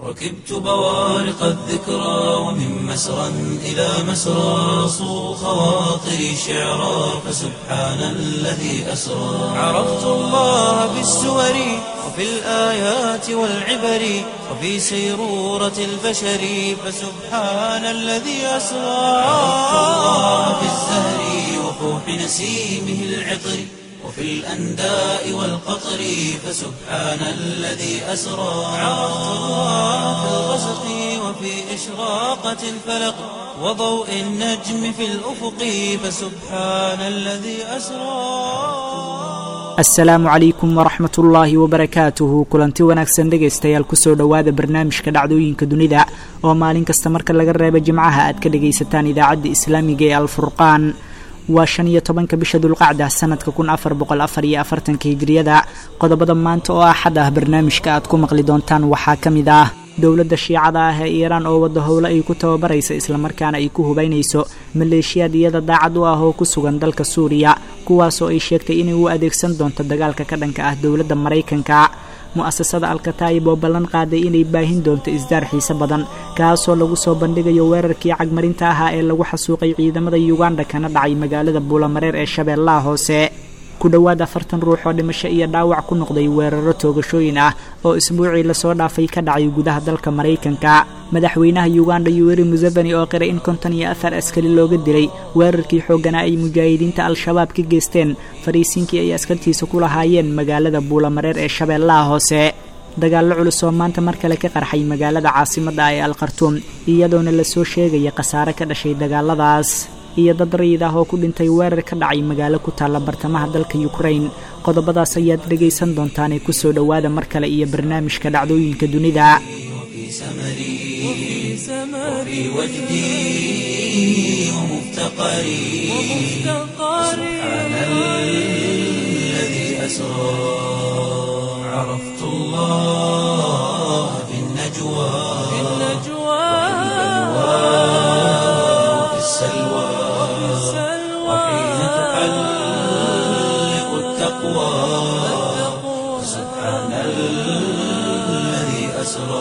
ركبت بوارق الذكرى ومن مسرى إلى مسرى صو خواطري شعرا فسبحان الذي أسرى عرفت الله بالسور وفي الآيات والعبر وفي سيرورة البشر فسبحان الذي أسرى عرفت الله بالزهر وفوح نسيمه العطر وفي الأنداء والقطر فسبحان الذي أسرى عرفت الله في الغسق وفي إشراقة الفلق وضوء النجم في الأفق فسبحان الذي أسرى. asalaamu calaykum waraxmat ullaahi wabarakaatuhu kulanti wanaagsan dhegaystayaal kusoo dhowaada barnaamijka dhacdooyinka dunida oo maalin kasta marka laga reebo jimcaha aad ka dhagaysataan idaacadda islaamiga ee alfurqaan. waa 15 bisha dulqacda sanadka 1444 hijriyada. qodobada maanta oo axad ah barnaamijka aad ku maqli doontaan waxaa ka mid ah dowladda shiicada ah ee Iiraan oo wada howlo ay ku tababaraysa isla markaana ay ku hubaynayso maleeshiyad iyada daacad u ah oo ku sugan dalka Suuriya kuwaas oo ay sheegtay inay u adeegsan doonto dagaalka ka dhanka ah dowladda Mareykanka. mu'asasada Al-Kataib oo ballan qaaday inay baahin doonto isdaar xiiso badan kaasoo lagu soo bandhigayo weerarkii cagmarinta ahaa ee lagu xasuuqay ciidamada Uganda kana dhacay magaalada Buulamareer ee Shabeellaha Hoose. ku dhawaad 40 ruux oo dhimasho iyo dhaawac ku noqday weeraro toogashooyin ah oo isbuucii la soo dhaafay ka dhacay gudaha dalka Mareykanka. madaxweynaha Uganda Yoweri Museveni oo qiray in 54 askari looga dilay weerarkii xoogana ay mujaahidiinta al-shabaab ka geysteen fariisinkii ay askartiisa ku lahaayeen magaalada Buulamareer ee Shabeellaha Hoose. dagaallo culus oo maanta mar kale ka qarxay magaalada caasimadda ee Al-Khartoum iyadoona la soo sheegay khasaare ka dhashay dagaaladaas iyo dad rayid ah oo ku dhintay weerar ka dhacay magaalo ku taala bartamaha dalka Ukraine. qodobadaas ayaad dhagaysan doontaan ku soo dhowaada mar kale iyo barnaamijka dhacdooyinka dunida. وفي وجدي ومفتقري سبحان الذي أسرى عرفت الله في النجوى وفي السلوى وحين تحلق التقوى سبحان الذي أسرى.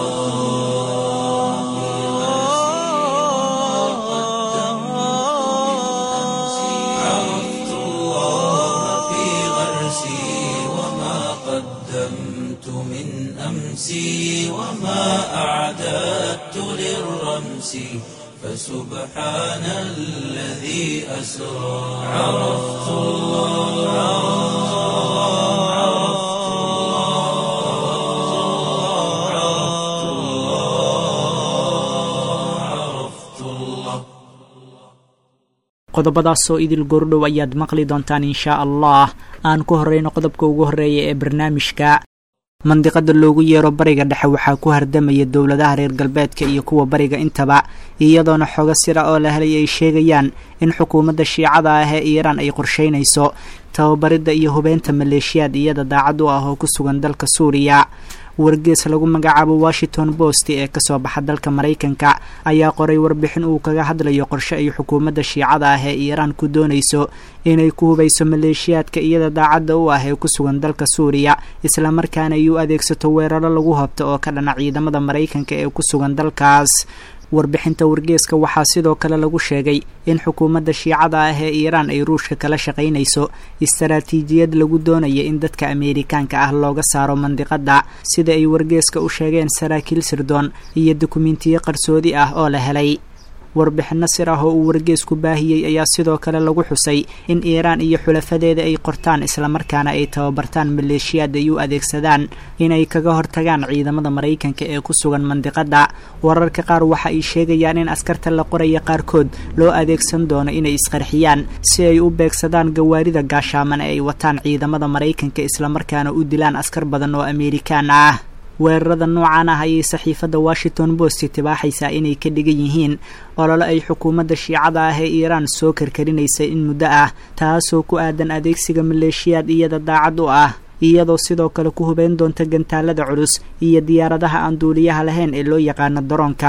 عرفت الله في غرسي وما قدمت من أمسي وما أعددت للرمس فسبحان الذي أسرى. عرفت الله. qodobadaasoo idil goordhow ayaad maqli doontaan insha Allah. aan ku horeyno qodobka ugu horeeya ee barnaamijka. mandiqada loogu yeero bariga dhexe waxaa ku hardamaya dowladaha reer galbeedka iyo kuwa bariga intaba iyadoona xogo sira oo la helay ay sheegayaan in xukuumadda shiicada ah ee Iiraan ay qorsheynayso tababarida iyo hubeynta maleeshiyad iyada daacad u ah oo ku sugan dalka Suuriya. wargeys lagu magacaabo Washington Post ee ka soo baxa dalka Mareykanka ayaa qoray warbixin uu kaga hadlayo qorshe ay xukuumadda shiicada ah ee Iiraan ku doonayso inay ku hubayso maleeshiyadka iyada daacad u ah ee ku sugan dalka Suuriya isla markaana ay u adeegsato weeraro lagu habto oo ka dhana ciidamada Mareykanka ee ku sugan dalkaas. warbixinta wargeyska waxaa sidoo kale lagu sheegay in xukuumadda shiicada ah ee Iiraan ay Ruushka kala shaqaynayso istaraatiijiyad lagu doonayo in dadka Ameerikaanka ah looga saaro mandiqada sida ay wargeyska u sheegeen saraakiil sirdoon iyo dukumiintiyo qarsoodi ah oo la helay. warbixino sir ah oo uu wargeysku baahiyey ayaa sidoo kale lagu xusay in Iiraan iyo xulafadeeda ay qortaan isla markaana ay tababartaan maleeshiyad ay u adeegsadaan inay kaga hortagaan ciidamada Mareykanka ee ku sugan mandiqada. wararka qaar waxa ay sheegayaan in askarta la qoraya qaarkood loo adeegsan doono inay isqarxiyaan si ay u beegsadaan gawaarida gaashaaman ee ay wataan ciidamada Mareykanka isla markaana u dilaan askar badan oo Ameerikaan ah. weerarada noocan ah ayay saxiifadda Washington Post tibaaxaysaa inay ka dhigan yihiin olole ay xukuumadda shiicada ah ee Iiraan soo karkarinaysa in muddo ah taasoo ku aadan adeegsiga maleeshiyad iyada daacad u ah iyadoo sidoo kale ku hubeyn doonta gantaalada culus iyo diyaaradaha aan duuliyaha lahayn ee loo yaqaan daroonka.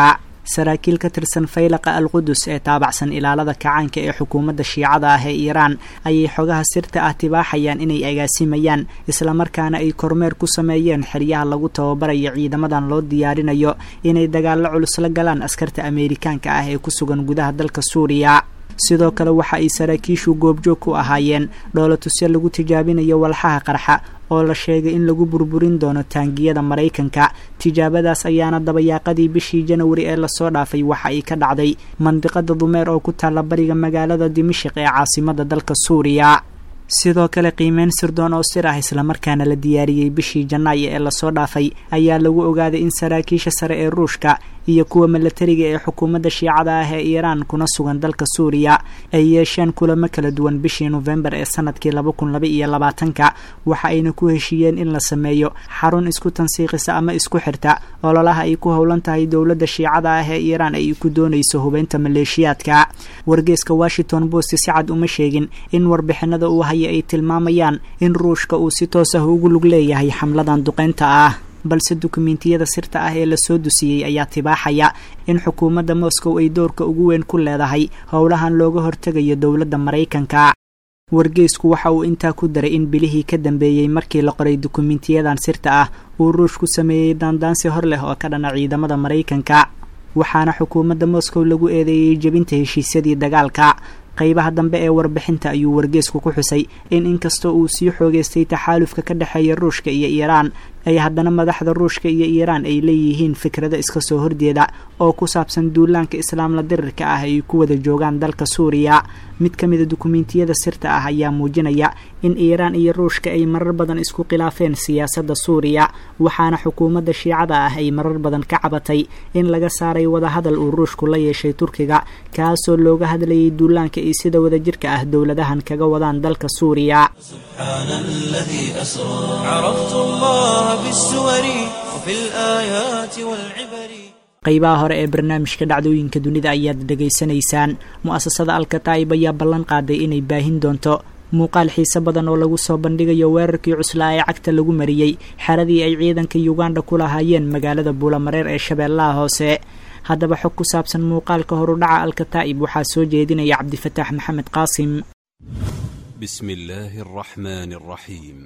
saraakiil ka tirsan faylaqa alqudus ee taabacsan ilaalada kacaanka ee xukuumadda shiicada ah ee iiraan ayay xogaha sirta ah tibaaxayaan inay agaasimayaan islamarkaana ay kormeer ku sameeyeen xeryaha lagu tababarayo ciidamadan loo diyaarinayo inay dagaallo culus la galaan askarta ameerikaanka ah ee ku sugan gudaha dalka suuriya sidoo kale waxa ay saraakiishu goobjoog ku ahaayeen dhoolatusyo lagu tijaabinayo walxaha qarxa oo la sheegay in lagu burburin doono taangiyada maraykanka tijaabadaas ayaana dabayaaqadii bishii janawari ee lasoo dhaafay waxa ay ka dhacday mandiqada dumeer oo ku taalla bariga magaalada dimashik ee caasimada dalka suuriya sidoo kale qiimeyn sirdoon oo sir ah islamarkaana la diyaariyey bishii janaayo ee lasoo dhaafay ayaa lagu ogaaday in saraakiisha sare ee ruushka iyo kuwa milatariga ee xukuumadda shiicada ah ee iiraan kuna sugan dalka suuriya ay yeesheen kulamo kala duwan bishii nofembar ee sanadkii 2022 waxa ayna ku heshiiyeen in la sameeyo xarun isku tansiiqisa ama isku xirta ololaha ay ku howlan tahay dowladda shiicada ah ee iiraan ay ku doonayso hubeynta maleeshiyaadka wargeyska Washington Post si cad uma sheegin in warbixinada uu haya ay tilmaamayaan in ruushka uu si toos ah ugu lug leeyahay xamladan duqeynta ah balse dukumiintiyada sirta ah ee lasoo dusiyey ayaa tibaaxaya in xukuumadda Moscow ay doorka ugu weyn ku leedahay howlahan looga hortagayo dowladda Maraykanka wargeysku waxa uu intaa ku daray in bilihii ka dambeeyay markii la qoray dukumiintiyadan sirta ah uu ruushku sameeyay daandaansi hor leh oo ka dhana ciidamada Maraykanka waxaana xukuumadda Moscow lagu eedeeyay jabinta heshiisyadii dagaalka qaybaha dambe ee warbixinta ayuu wargeysku ku xusay in inkastoo uu sii xoogeystay taxaalufka ka dhaxeeya ruushka iyo iiraan ay haddana madaxda ruushka iyo iiraan ay leeyihiin fikrado iska soo horjeeda oo ku saabsan duulaanka islaamla dirirka ah ay ku wada joogaan dalka suuriya mid ka mid ah dukumiintiyada sirta ah ayaa muujinaya in iiraan iyo ruushka ay marar badan isku khilaafeen siyaasadda suuriya waxaana xukuumadda shiicada ah ay marar badan ka cabatay in laga saaray wadahadal uu ruushku la yeeshay turkiga kaasoo looga hadlayay duulaanka iyo sida wadajirka ah dowladahan kaga wadaan dalka suuriya qaybaha hore ee barnaamijka dhacdooyinka dunida ayaad dhegaysanaysaan mu'asasada Al-Kataib ayaa ballan qaaday inay baahin doonto muuqaal xiiso badan oo lagu soo bandhigayo weerarkii cuslaa ee cagta lagu mariyey xeradii ay ciidanka Uganda ku lahaayeen magaalada Buulamareer ee Shabeellaha Hoose haddaba xog ku saabsan muuqaalka horudhaca Al-Kataib waxaa soo jeedinaya Cabdifataax Maxamed Qaasim bismillaahi arraxmaani arraxiim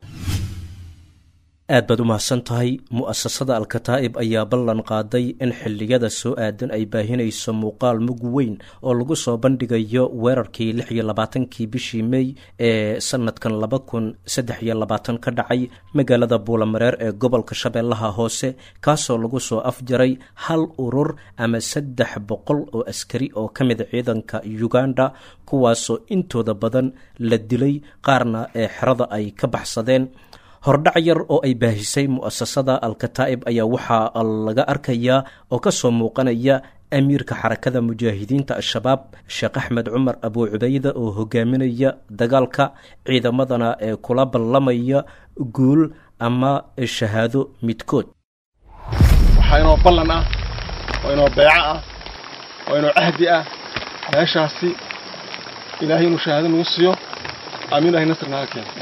aad baad u mahadsan tahay mu'asasada Al-Kataib ayaa ballan qaaday in xilliyada soo aadan ay baahinayso muuqaal mug weyn oo lagu soo bandhigayo weerarkii 26kii bishii May ee sanadkan 2023 ka dhacay magaalada Buulamareer ee gobolka Shabeellaha Hoose kaasoo lagu soo afjaray hal urur ama 300 oo askari oo ka mid ciidanka Uganda kuwaasoo intooda badan la dilay qaarna ee xerada ay ka baxsadeen hordhac yar oo ay baahisay mu'asasada Al-Kataib ayaa waxaa laga arkayaa oo ka soo muuqanaya amiirka xarakada mujaahidiinta al-shabaab Sheekh Axmed Cumar Abu Cubayda oo hogaaminaya dagaalka ciidamadana ee kula ballamaya guul ama shahaado midkood waxaa inoo ballan ah oo inoo beeco ah oo inoo cahdi ah meeshaasi ilaahay inuu shahaado nagu siiyo amiin ilaahay nasrna ha keeno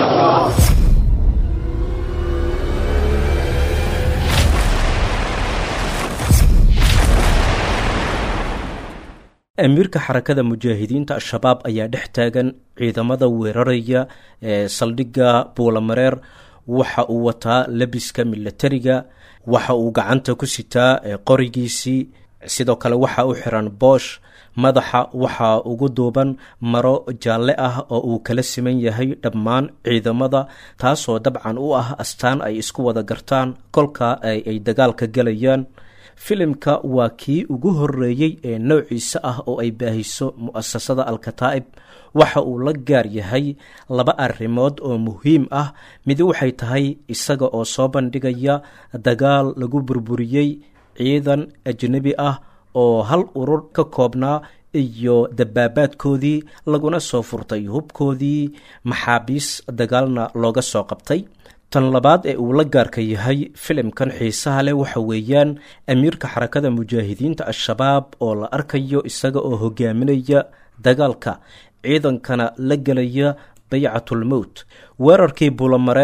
amiirka xarakada mujaahidiinta al-shabaab ayaa dhex taagan ciidamada weeraraya ee saldhigga Buulamareer waxa uu wataa labiska milatariga waxa uu gacanta ku sitaa qorigiisii sidoo kale waxa uu xiran boosh madaxa waxa ugu duuban maro jaalle ah oo uu kala siman yahay dhammaan ciidamada taasoo dabcan u ah astaan ay isku wada gartaan kolka ay dagaalka galayaan filimka waa kii ugu horeeyay ee noociisa ah oo ay baahiso mu'asasada Al-Kataib waxa uu la gaar yahay laba arrimood oo muhiim ah mid waxay tahay isaga oo soo bandhigaya dagaal lagu burburiyay ciidan ajnabi ah oo hal urur ka koobnaa iyo dabaabaadkoodii laguna soo furtay hubkoodii maxaabiis dagaalna looga soo qabtay tan labaad ee uu la gaarka yahay filimkan xiisaha leh waxa weeyaan amiirka xarakada mujaahidiinta al-shabaab oo la arkayo isaga oo hogaaminaya dagaalka ciidankana la gelaya baycatul mowt weerarkii Buulamareer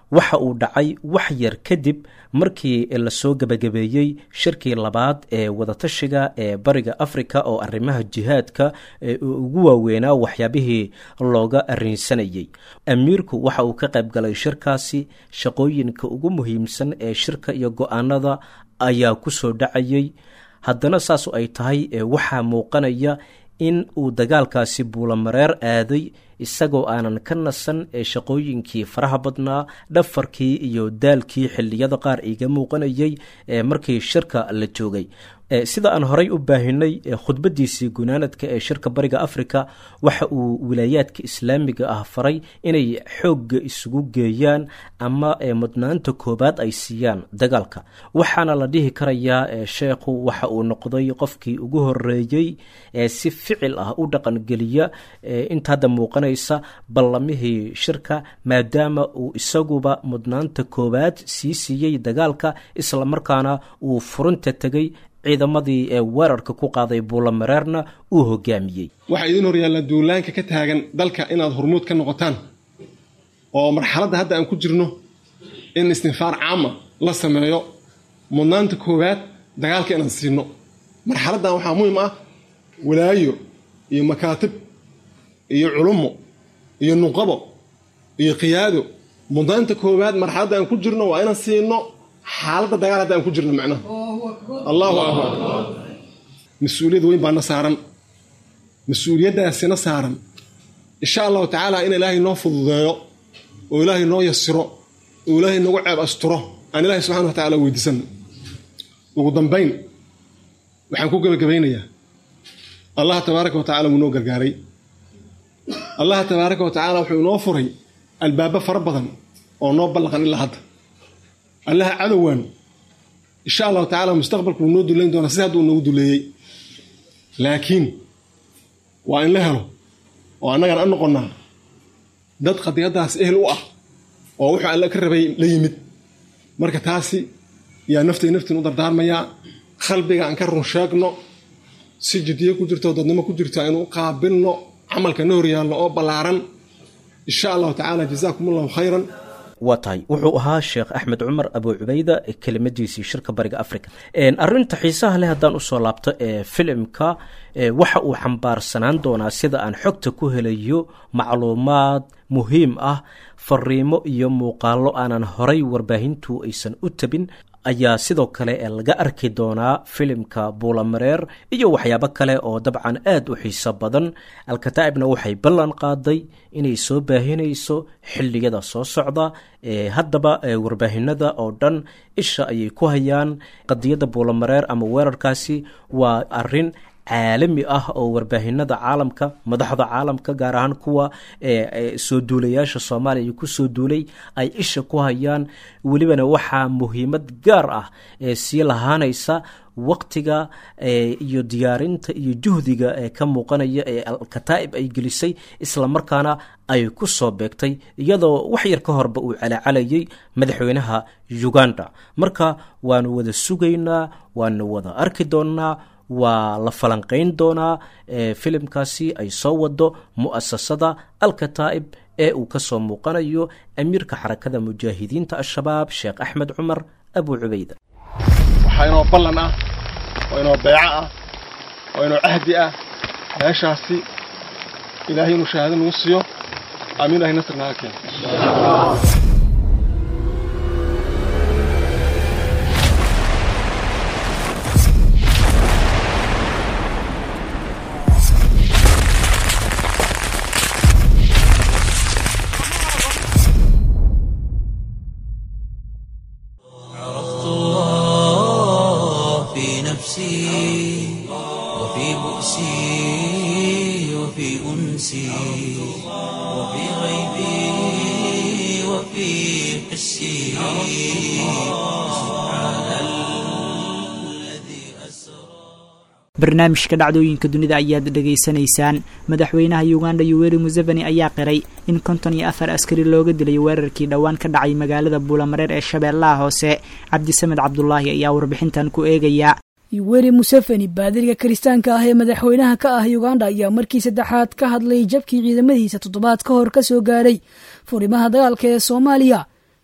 waxa uu dhacay wax yar kadib markii lasoo gebagabeeyey shirkii labaad ee wadatashiga ee bariga afrika oo arrimaha jihaadka ugu waaweynaa waxyaabihii looga arrinsanayey. amiirku waxa uu ka qayb galay shirkaasi. shaqooyinka ugu muhiimsan ee shirka iyo go-aanada ayaa ku soo dhacayey. haddana saasu ay tahay waxaa muuqanaya in uu dagaalkaasi buulamareer aaday isagoo aanan ka nasan ee shaqooyinkii faraha badnaa, dhafarkii iyo daalkii xilliyada qaar iga muuqanayay markii shirka la joogay. sida aan horay u baahinay khudbadiisii gunaanadka ee shirka bariga afrika waxa uu wilaayaadka islaamiga ah faray inay xoogga isugu geeyaan ama mudnaanta koobaad ay siiyaan dagaalka. waxaana la dhihi karayaa sheekhu waxa uu noqday qofkii ugu horeeyey ee si ficil ah u dhaqangeliya inta hadda muuqanaysa ballamihii shirka, maadaama uu isaguba mudnaanta koobaad sii siiyey dagaalka, islamarkaana uu furinta tegay ciidamadii ee weerarka ku qaaday buulamareerna uu hogaamiyey. waxaa idin horyaalla duulaanka ka taagan dalka inaad hormuud ka noqotaan, oo marxaladda hadda aan ku jirno in istinfaar caama la sameeyo, mudnaanta koowaad dagaalka inaan siino. marxaladdan waxaa muhiim ah walaayo iyo makaatib iyo culummo iyo nuqabo iyo qiyaado. mudnaanta koowaad marxaladda aan ku jirno waa inaan siino xaaladda dagaal hadda aan ku jirno. macnaha allahu akbar. mas-uuliyad weyn baana saaran. mas-uuliyaddaasina saaran insha allahu tacaala in ilaahay noo fududeeyo oo ilaahay noo yasiro oo ilaahay nagu ceeb asturo aan ilaahay subxana wa tacaala weydiisan. ugu dambayn waxaan ku gebagabaynayaa allah tabaaraka wa tacala wuu noo gargaaray. allah tabaaraka wa tacaala wuxuu inoo furay albaabo fara badan oo noo ballaqan ilaa hadda. allaha cadowaan insha allahu tacaala mustaqbalku wuu noo duleyn doonaa sida hadda uu noogu duleeyey, laakiin waa in la helo oo annagaan an noqonnaa dad qadiyaddaas ehel u ah oo wuxuu alle ka rabay la yimid. marka taasi yaa naftiin u dardaarmayaa. qalbiga aan ka run sheegno, si jiddiyo ku jirto dadnimo ku jirto aynu u qaabilno camalka na horyaalno oo ballaaran insha allahu tacaala. jazaakum allahu khayran. waa tahay wuxuu ahaa sheekh axmed cumar abu cubayda kelimadiisii shirka bariga africa. arinta xiisaha leh haddaan usoo laabto filimka waxa uu xambaarsanaan doonaa sida aan xogta ku helayo macluumaad muhiim ah, fariimo iyo muuqaalo aanan horay warbaahintu aysan u tabin ayaa sidoo kale laga arki doonaa filimka buulamareer iyo waxyaabo kale oo dabcan aad u xiiso badan. alkataa'ibna waxay ballan qaaday inay soo baahinayso xilliyada soo socda. haddaba warbaahinada oo dhan isha ayay ku hayaan qadiyadda buulamareer ama weerarkaasi. waa arin caalami ah oo warbaahinada caalamka, madaxda caalamka, gaar ahaan kuwa soo duulayaasha soomaaliya ku soo duulay ay isha ku hayaan. welibana waxaa muhiimad gaar ah sii lahaanaysa waqtiga iyo diyaarinta iyo juhdiga ka muuqanaya ee alkataa'ib ay gelisay, islamarkaana ay ku soo beegtay iyadoo wax yar ka horba uu calacalayay madaxweynaha uganda. marka waanu wada sugaynaa, waanu wada arki doonnaa, waa la falanqayn doonaa filimkaasi ay soo wado mu'asasada alkataa'ib ee uu ka soo muuqanayo amiirka xarakada mujaahidiinta al-shabaab sheekh axmed cumar abu cubayda. waxaa inoo ballan ah oo inoo beeco ah oo inoo cahdi ah meeshaasi ilaahay inuu shahaado nagu siiyo. amiin. ilahay nasr naga keeno. وفي بؤسي وفي أنسي وفي غيبي وفي حسي سبحان الذي أسرى. barnaamijka dhacdooyinka dunida ayaad dhegaysanaysaan. madaxweynaha uganda yoweri museveni ayaa qiray in 54 askari looga dilay weerarkii dhowaan ka dhacay magaalada buulamareer ee shabeellaha hoose. cabdisamed cabdulaahi ayaa warbixintan ku eegaya. yoweri museveni baadiriga kiristaanka ah ee madaxweynaha ka ah uganda ayaa markii saddexaad ka hadlay jabkii ciidamadiisa toddobaad ka hor ka soo gaaray furimaha dagaalka ee soomaaliya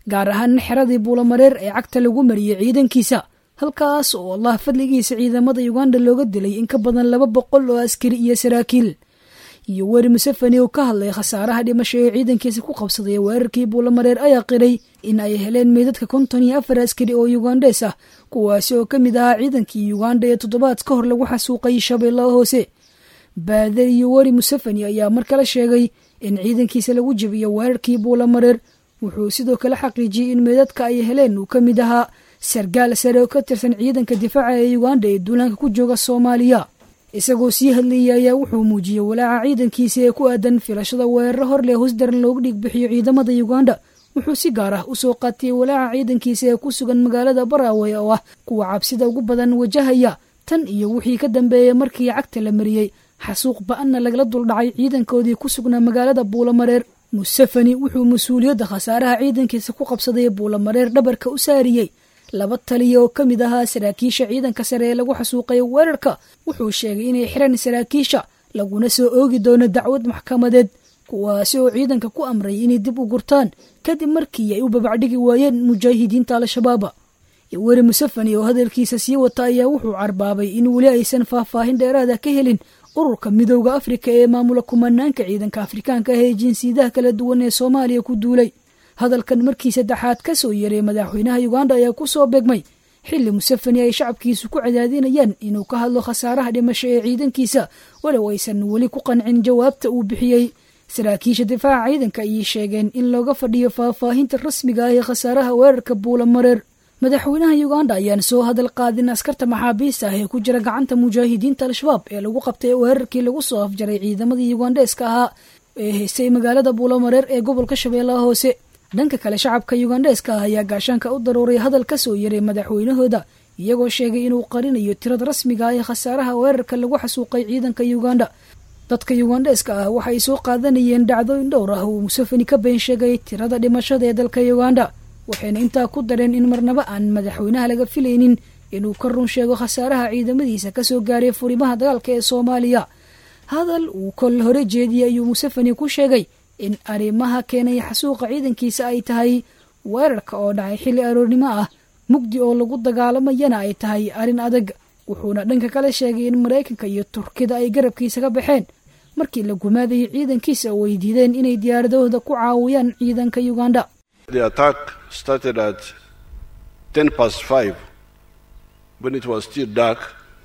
gaar ahaan xeradii buulamareer ee cagta lagu mariyey ciidankiisa halkaas oo allah fadligiisa ciidamada uganda looga dilay in ka badan 200 oo askari iyo saraakiil. Yoweri Museveni oo ka hadlay khasaaraha dhimasho ee ciidankiisa ku qabsaday weerarkii buulamareer ayaa qiray in ay heleen meydadka 54 askari oo Ugandees ah kuwaasi oo ka mid ahaa ciidankii Uganda ee toddobaad ka hor lagu xasuuqay Shabeellaha Hoose. Baadari Yoweri Museveni ayaa mar kale sheegay in ciidankiisa lagu jabiyo weerarkii buulamareer. Wuxuu sidoo kale xaqiijiyay in meydadka ay heleen uu ka mid ahaa sargaal sare oo ka tirsan ciidanka difaaca ee Uganda ee duulaanka ku jooga Soomaaliya. isagoo sii hadlayay ayaa wuxuu muujiyey walaaca ciidankiisa ee ku aadan filashada weeraro hor leh husdaran loogu dhig bixiyo ciidamada Uganda. Wuxuu si gaar ah u soo qaatay walaaca ciidankiisa ee ku sugan magaalada Barawe oo ah kuwa cabsida ugu badan wajahaya tan iyo wixii ka dambeeyay markii cagta la mariyay xasuuq ba'anna lagala duldhacay ciidankoodii ku sugnaa magaalada Buulamareer. Museveni wuxuu mas'uuliyadda khasaaraha ciidankiisa ku qabsaday Buulamareer dhabarka u saariyay 2 taliye oo ka mid ahaa saraakiisha ciidanka sare ee lagu xasuuqay weerarka. Wuxuu sheegay inay xiran saraakiisha laguna soo oogi doono dacwad maxkamadeed kuwaasi oo ciidanka ku amray inay dib u gurtaan kadib markii ay u babacdhigi waayeen mujaahidiinta al-shabaab. Yoweri Museveni oo hadalkiisa sii wata ayaa wuxuu carbaabay in wali aysan faahfaahin dheeraad ah ka helin ururka midowga Afrika ee maamula kumanaanka ciidanka Afrikaanka ah ee jinsiyadaha kala duwan ee Soomaaliya ku duulay. hadalkan markii saddexaad ka soo yeeray madaxweynaha Uganda ayaa ku soo beegmay xilli Museveni ay shacabkiisu ku cadaadinayaan inuu ka hadlo khasaaraha dhimasho ee ciidankiisa walow aysan wali ku qancin jawaabta uu bixiyay. saraakiisha difaaca ciidanka ay sheegeen in looga fadhiyo faahfaahinta rasmiga ah ee khasaaraha weerarka Buulamareer. madaxweynaha Uganda ayaan soo hadal qaadin askarta maxaabiista ah ee ku jira gacanta mujaahidiinta al-shabaab ee lagu qabtay weerarkii lagu soo afjaray ciidamada Ugandeeska ahaa ee haystay magaalada Buulamareer ee gobolka Shabeellaha Hoose. dhanka kale shacabka Ugandeeska ayaa gaashaanka u daruuray hadal ka soo yeeray madaxweynahooda iyagoo sheegay inuu qarinayo tirada rasmiga ah ee khasaaraha weerarka lagu xasuuqay ciidanka Uganda. dadka Ugandeeska ah waxay soo qaadanayeen dhacdooyin dhowr ah oo Museveni ka been sheegay tirada dhimashada ee dalka Uganda, waxayna intaa ku dareen in marnaba aan madaxweynaha laga filaynin inuu ka run sheego khasaaraha ciidamadiisa ka soo gaaray furimaha dagaalka ee Soomaaliya. hadal uu kol hore jeediyay ayuu Museveni ku sheegay in arrimaha keenay xasuuqa ciidankiisa ay tahay weerarka oo dhacay xilli aroornimo ah mugdi oo lagu dagaalamayana ay tahay arrin adag. wuxuuna dhanka kale sheegay in Mareykanka iyo Turkida ay garabkiisa ka baxeen markii la gumaadayay ciidankiisa oo ay diideen inay diyaaradooda ku caawiyaan ciidanka Uganda. The attack started at 5:10 when it was still dark.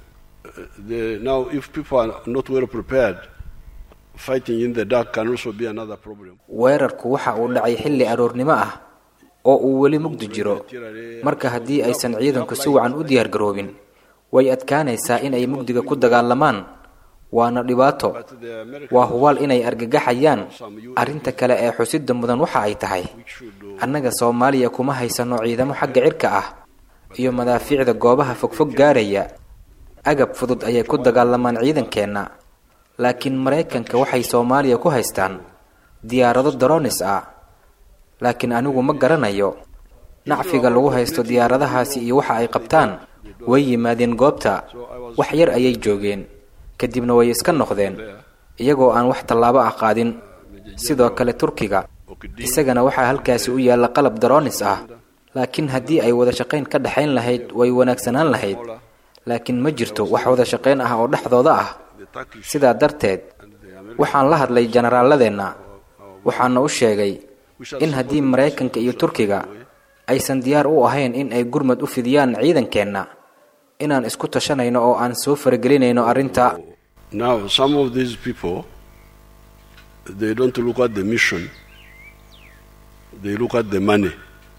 Now if people are not well prepared, fighting in the dark can also be another problem. weerarku waxa uu dhacay xilli aroornimo ah oo uu weli mugdi jiro. marka haddii aysan ciidanku si wacan u diyaar garoobin way adkaanaysaa in ay mugdiga ku dagaalamaan. waana dhibaato. waa hubaal inay argagaxayaan. arrinta kale ee xusidda mudan waxa ay tahay annaga Soomaaliya kuma haysano ciidamo xagga cirka ah iyo madaafiicda goobaha fogfog gaaraya. agab fudud ayay ku dagaalamaan ciidankeena. laakiin Mareykanka waxay Soomaaliya ku haystaan diyaarado drones ah. laakiin anigu ma garanayo nacfiga lagu haysto diyaaradahaasi iyo waxa ay qabtaan. way yimaadeen goobta wax yar ayay joogeen kadibna way iska noqdeen iyagoo aan wax tallaabo ah qaadin. sidoo kale Turkiga isagana waxa halkaasi u yaala qalab drones ah. laakiin haddii ay wada shaqayn ka dhaxayn lahayd way wanaagsanaan lahayd. laakiin ma jirto wax wada shaqayn ah oo dhaxdooda ah. sidaa darteed waxaan la hadlay jenaraaladeenna waxaana u sheegay in haddii Mareykanka iyo Turkiga aysan diyaar u ahayn in ay gurmad u fidiyaan ciidankeenna inaan isku tashanayno oo aan soo faragelinayno arrinta. Now some of these people, they don't look at the mission, they look at the money.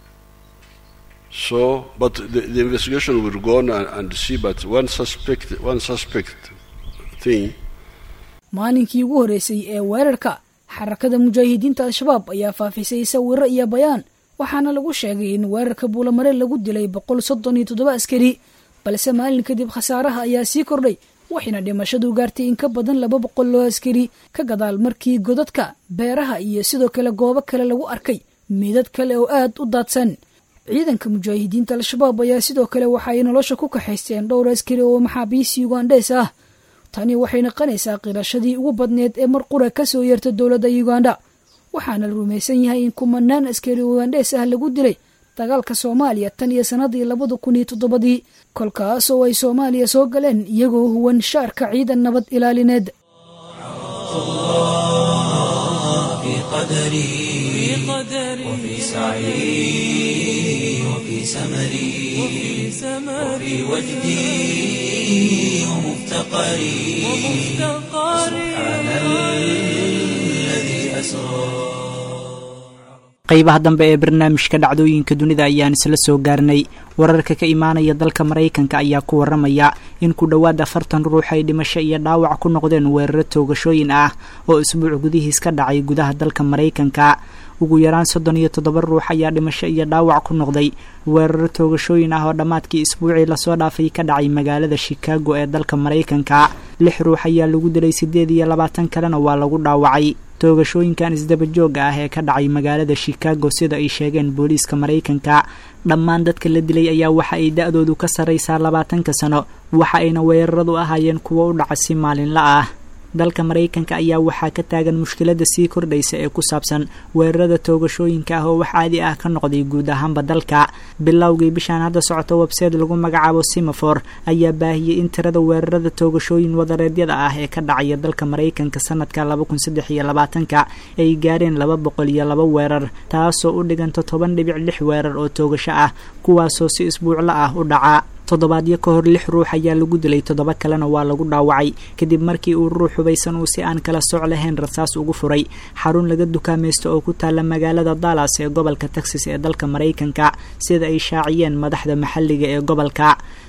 So but the investigation will go on and see, but one suspect thing. maalinkii ugu horeysay ee weerarka xarakada mujaahidiinta al-shabaab ayaa faafisay sawirro iyo bayaan waxaana lagu sheegay in weerarka Buulamareer lagu dilay 137 askari balse maalin kadib khasaaraha ayaa sii kordhay waxayna dhimashadu gaartay in ka badan 200 oo askari ka gadaal markii godadka beeraha iyo sidoo kale goobo kale lagu arkay meedad kale oo aad u daadsan. ciidanka mujaahidiinta al-shabaab ayaa sidoo kale waxay nolosha ku kaxaysteen dhowr askari oo maxaabiis Ugandees ah. tani waxay noqonaysaa qirashadii ugu badneed ee mar qura ka soo yeerta dowladda Uganda. waxaana la rumaysan yahay in kumanaan askari ugandhees ah lagu dilay dagaalka soomaaliya tan iyo sannadii 2007 kolkaas oo ay soomaaliya soo galeen iyagoo huwan shaarka ciidan nabad ilaalineed في قدري وفي سعي وفي سمري وفي وجدي ومفتقري سبحان الذي أسرى qaybaha dambe ee barnaamijka dhacdooyinka dunida ayaan isla soo gaarnay wararka ka imaanaya dalka maraykanka ayaa ku waramaya in ku dhowaad 40 ruux ay dhimasho iyo dhaawac ku noqdeen weeraro toogashooyin ah oo isbuuc gudihiis ka dhacay gudaha dalka maraykanka ugu yaraan 37 ruux ayaa dhimasho iyo dhaawac ku noqday weeraro toogashooyin ah oo dhammaadkii isbuucii lasoo dhaafay ka dhacay magaalada Chicago ee dalka maraykanka 6 ruux ayaa lagu dilay 28 kalena waa lagu dhaawacay toogashooyinkan isdaba jooga ah ee ka dhacay magaalada Chicago sida ay sheegeen booliiska maraykanka dhammaan dadka la dilay ayaa waxa ay da'doodu ka sareysaa 20 sano waxa ayna weeraradu ahaayeen kuwa u dhaca si maalinle ah dalka maraykanka ayaa waxaa ka taagan mushkilada sii kordhaysa ee ku saabsan weerarada toogashooyinka ah oo wax caadi ah ka noqday guud ahaanba dalka bilowgii bishaan hadda socota website lagu magacaabo Semaphore ayaa baahiyay in tirada weerarada toogashooyin wadareedyada ah ee ka dhacaya dalka maraykanka sanadka 2023 ay gaareen 202 weerar taasoo u dhiganta 10.6 weerar oo toogasho ah kuwaasoo si isbuucla ah u dhaca toddobaadyo ka hor 6 ruux ayaa lagu dilay 7 kalena waa lagu dhaawacay kadib markii uu ruux hubaysan uu si aan kala soc lahayn rasaas ugu furay xarun laga dukaamaysto oo ku taala magaalada Dallas ee gobolka Texas ee dalka maraykanka sida ay shaaciyeen madaxda maxalliga ee gobolka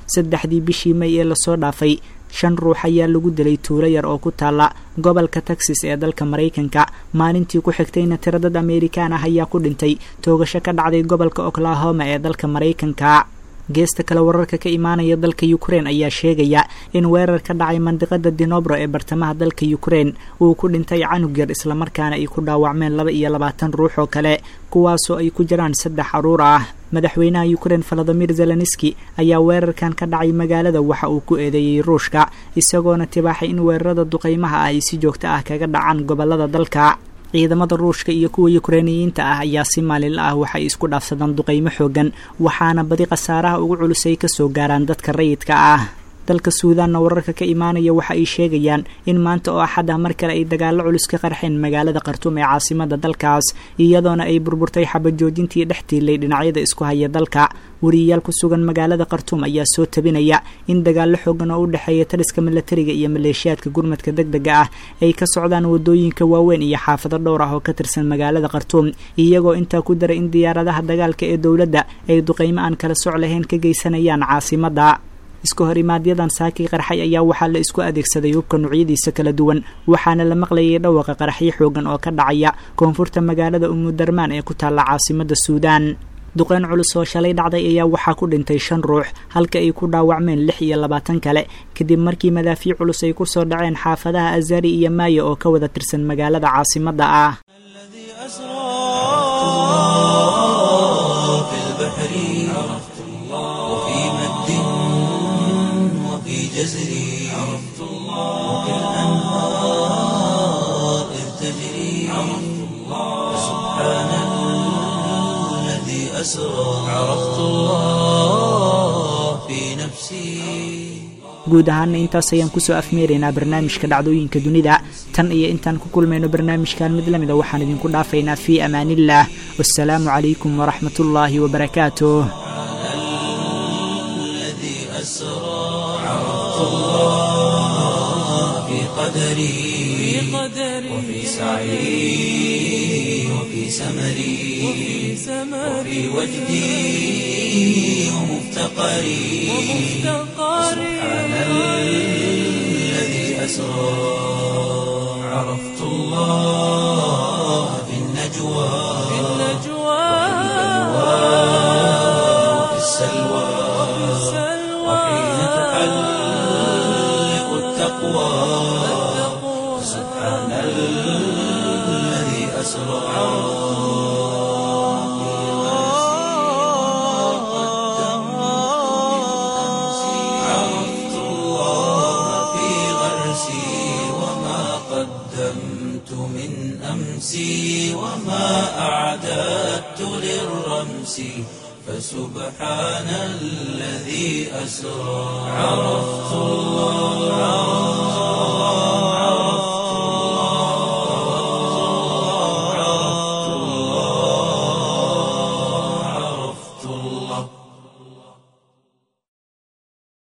3 bishii May ee la soo dhaafay 5 ruux ayaa lagu dilay tuulo yar oo ku taala gobolka Texas ee dalka maraykanka maalintii ku xigtayna tirada Amerikaan ah ayaa ku dhintay toogasho ka dhacday gobolka Oklahoma ee dalka maraykanka geesta kale wararka ka imaanaya dalka Ukraine ayaa sheegaya in weerar ka dhacay mandiqada Dnipro ee bartamaha dalka Ukraine uu ku dhintay canug yar isla markaana ay ku dhaawacmeen 22 ruux oo kale kuwaasoo ay ku jiraan 3 caruur ah madaxweynaha Ukraine Volodymyr Zelensky ayaa weerarkan ka dhacay magaalada waxa uu ku eedeeyay Ruushka isagoona tibaaxay in weerarada duqeymaha ay si joogto ah kaga dhacaan gobolada dalka ciidamada Ruushka iyo kuwa Ukrainiyiinta ah ayaa si maalinle ah waxay isku dhaafsadaan duqeymo xoogan waxaana badi khasaaraha ugu culus ay ka soo gaaraan dadka rayidka ah dalka Suudaan wararka ka imaanaya waxa ay sheegayaan in maanta oo Axad ah mar kale ay dagaalo culus ka qarxeen magaalada Khartoum ee caasimadda dalkaas iyadoona ay burburtay xabad joojintii dhextiilay dhinacyada isku haya dalka wariyaal ku sugan magaalada Khartoum ayaa soo tabinaya in dagaalo xoogan oo u dhaxeeya taliska militariga iyo maleeshiyaadka gurmadka degdega ah ay ka socdaan wadooyinka waaweyn iyo xaafado dhowr ah oo ka tirsan magaalada Khartoum iyagoo inta ku daray in diyaaradaha dagaalka ee dawladda ay duqeymo aan kala soc lahayn ka geysanayaan caasimadda isku horimaadyadaan saakii qarxay ayaa waxaa la isku adeegsaday hubka nuucyadiisa kala duwan waxaana la maqlayay dhawaqa qaraxyo xoogan oo ka dhacaya koonfurta magaalada Umudarmaan ee ku taala caasimadda Suudaan duqeyn culus oo shalay dhacday ayaa waxaa ku dhintay 5 ruux halka ay ku dhaawacmeen 26 kale kadib markii madaafiic culus ay ku soo dhaceen xaafadaha Azari iyo Maayo oo ka wada tirsan magaalada caasimadda ah جزري عرفت الله وكالأنهار إذ تجري عرفت الله سبحان الذي أسرى عرفت الله في نفسي guud ahaan intaas ayaan kusoo afmeeraynaa barnaamijka dhacdooyinka dunida tan iyo intaan ku kulmayno barnaamijkan mid lamid ah waxaan idinku dhaafaynaa fi amaanillah wassalaamu calaykum waraxmatullaahi wabarakaatuh الله في قدري وفي سعي وفي سمري وفي وجدي ومفتقري سبحان الذي أسرى عرفت الله في النجوى وفي السلوى وحين تحلق التقوى سبحان الذي أسرى عرفت الله في غرسي وما قدمت من أمسي وما أعددت للرمس فسبحان الذي أسرى عرفت الله